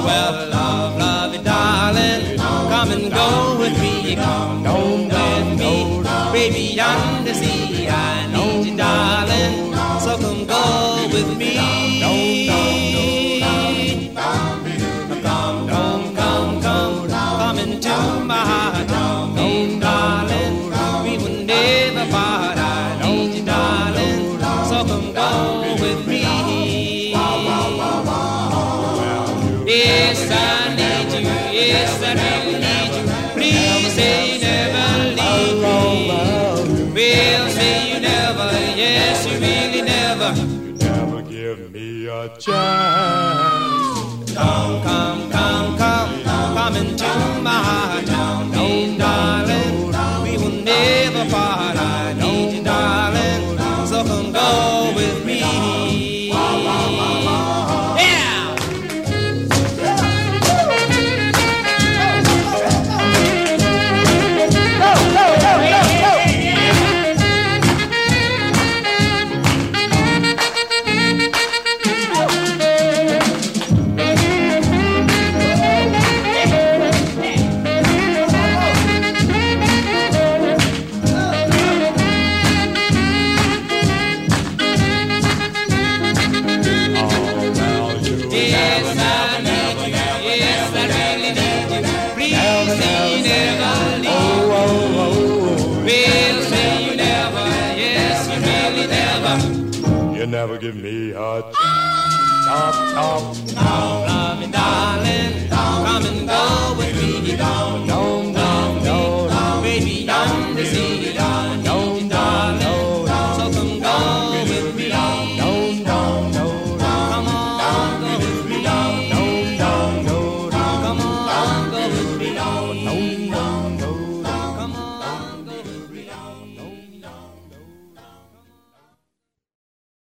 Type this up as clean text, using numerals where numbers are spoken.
Well, love me, darling, come and go with me, come home with me, baby, yonder sea, I need you, darling, so come go with me. Come into my heart, darling, we will never part, I need you, darling, so come go with me. Yes, I need you, yes, I really need you, please say you never leave me. Well, say you never, yes, you really never. You never give me a chance. Come into my heart, darling, we will never part, I need you, darling, so come go with me. You never give me a chop. Love me, darling, come and go with me. Don't